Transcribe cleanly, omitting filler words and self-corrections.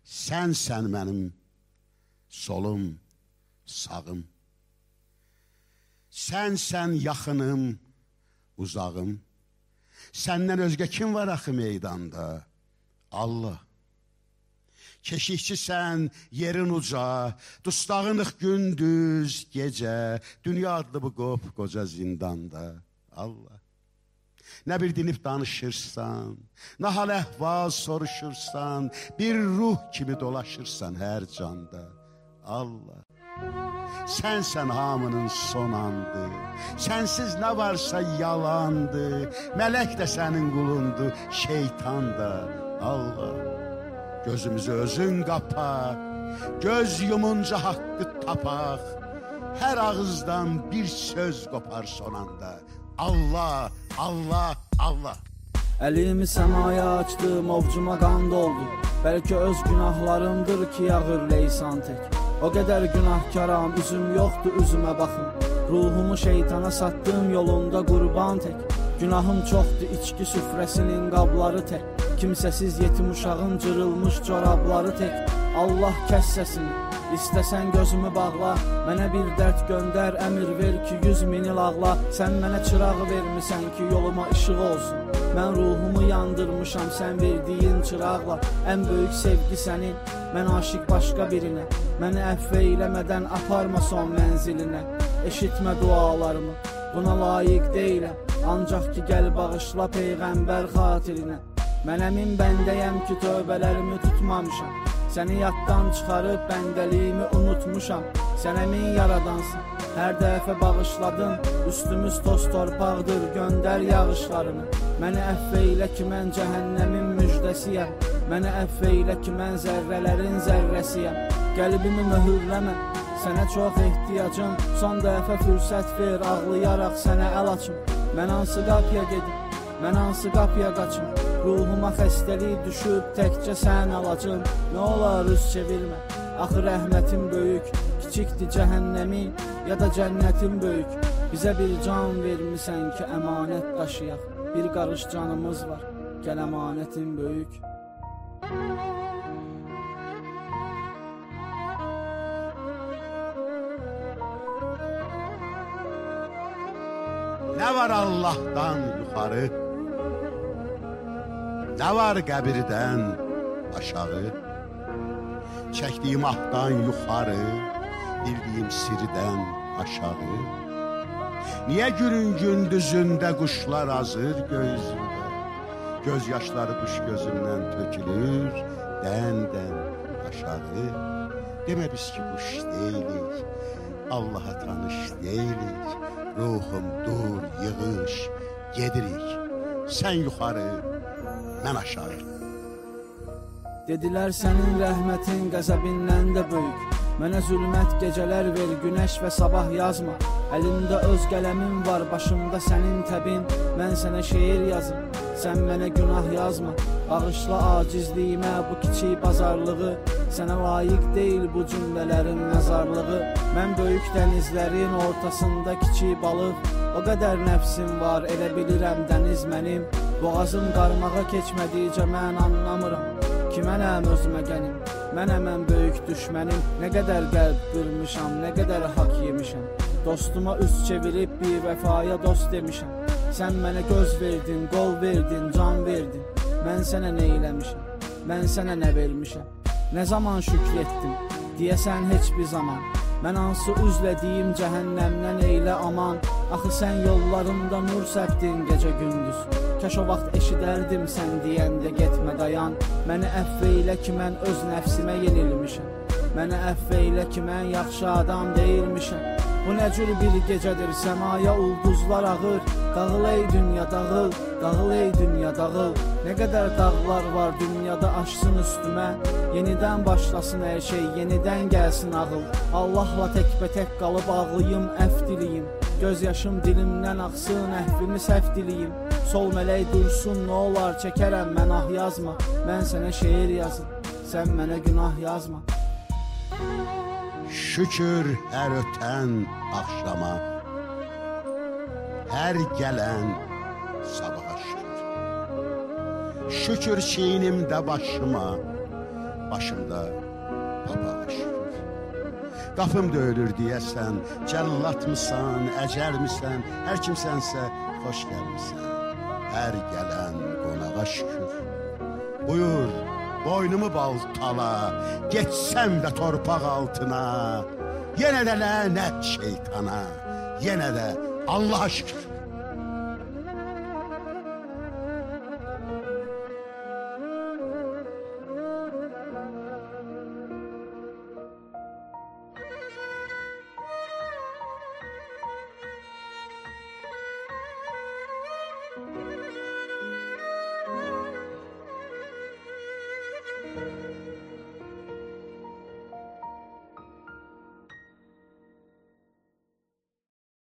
Sənsən mənim solum, sağım. Sənsən yaxınım, uzağım. Səndən özgə kim var axı meydanda? Allah. Keşikçi sən, yerin uca, dustağınıq gündüz, gecə, dünya adlı bu qoca zindanda. Allah. Nə bir dinib danışırsan, nə hal əhval soruşursan, bir ruh kimi dolaşırsan hər canda. Allah. Sənsən hamının son andı, sənsiz nə varsa yalandı, mələk də sənin qulundu, şeytan da. Allah. Gözümüzü özün qapa, göz yumunca haqqı tapaq, hər ağızdan bir söz qopar son anda. Allah, Allah, Allah. Əlimi səmaya açdım, ovcuma qan doldu. Bəlkə öz günahlarımdır ki, yağır leysan tək. O qədər günahkaram, üzüm yoxdur, üzümə baxın. Ruhumu şeytana satdım, yolunda qurban tək. Günahım çoxdur, içki süfrəsinin qabları tək. Kimsəsiz yetim uşağın cırılmış corabları tək. Allah kəs səsini, istəsən gözümü bağla. Mənə bir dərd göndər, əmir ver ki 100 minil ağla. Sən mənə çıraq vermisən ki yoluma işıq olsun. Mən ruhumu yandırmışam sən verdiyin çıraqla. Ən böyük sevgi sənin, mən aşiq başqa birinə. Məni əfv eyləmədən aparma son mənzilinə. Eşitmə dualarımı, buna layiq deyiləm. Ancaq ki gəl bağışla Peyğəmbər xatirinə. Mən əmin bəndəyəm ki tövbələrimi tutmamışam. Səni yaddan çıxarıb bəndəliyimi unutmuşam. Sən əmin yaradansın, hər dəfə bağışladın. Üstümüz toz torpaqdır, göndər yağışlarını. Məni əfv eylə ki mən cəhənnəmin müjdəsiyəm. Məni əfv eylə ki mən zərrələrin zərrəsiyəm. Qəlbimi möhürləmə, sənə çox ehtiyacım. Son dəfə fürsət ver, ağlayaraq sənə əl açım. Mən hansı qapıya gedim, mən hansı qapıya qaçım. Ruhuma xəstəlik düşüb, təkcə sən alacım. Nə olar üz çevirmə, axı rəhmətin böyük. Kiçikdir cəhənnəmin, ya da cənnətin böyük. Bizə bir can vermisən ki əmanət daşıyaq. Bir qarış canımız var, gəl əmanətin böyük. Nə var Allahdan yuxarı, nə var qəbirdən aşağı, çəkdiyim ahdan yuxarı, bildiyim sirdən aşağı. Niyə günün gündüzündə quşlar azır göğüzündə, göz yaşları quş gözündən tökülür, dən-dən aşağı. Demə biz ki quş deyilik, Allaha tanış deyilik. Ruhum dur, yığış, gedirik. Sən yuxarı, mən aşağı. Dedilər sənin rəhmətin qəzəbindən də böyük. Mənə zülmət gecələr ver, günəş və sabah yazma. Əlimdə öz qələmin var, başımda sənin təbin. Mən sənə şeir yazım, sən mənə günah yazma. Bağışla acizliyimə bu kiçik bazarlığı. Sənə layiq deyil bu cümlələrin məzarlığı. Mən böyük dənizlərin ortasında kiçik balıq. O qədər nəfsim var, elə bilirəm dəniz mənim. Boğazım qarmağa keçmədikcə mən anlamıram ki mənəm özümə gənim. Mənəm ən böyük düşmənim. Nə qədər qəlb qırmışam, nə qədər haqq yemişəm. Dostuma üz çevirib bir vəfaya dost demişəm. Sən mənə göz verdin, qol verdin, can verdin. Mən sənə nə eləmişəm, mən sənə nə vermişəm. Nə zaman şükr etdim, deyəsən heç bir zaman. Mən hansı üzlədiyim cəhənnəmdən eylə aman. Axı sən yollarımda nur səpdin gecə gündüz. Kəş o vaxt eşidərdim sən deyəndə getmə dayan. Məni əfv eylə ki mən öz nəfsimə yenilmişəm. Məni əfv eylə ki mən yaxşı adam deyilmişəm. Bu nə cür bir gecədir, səmaya ulduzlar ağır. Dağıl ey dünya dağıl, dağıl ey dünya dağıl. Nə qədər dağlar var dünyada aşsın üstümə. Yenidən başlasın hər şey, yenidən gəlsin ağıl. Allahla təkbətək qalıb ağlayım, əfv diliyim. Göz yaşım dilimdən axsın, əhvimi səhv diliyim. Sol mələk dursun, nə olar çəkərəm mən ah yazma. Mən sənə şeir yazım, sən mənə günah yazma. Şükür hər ötən axşama, hər gələn sabaha şükür. Şükür çiynimdə başıma, başımda papağa şükür. Qapım döyülür deyəsən, cəllatmısan, əcəlmisən, hər kimsənsə xoş gəlmisən, hər gələn qonağa şükür. Buyur, boynumu baltala, geçsəm də torpaq altına, yenə də lənət şeytana, yenə də Allah'a şükür.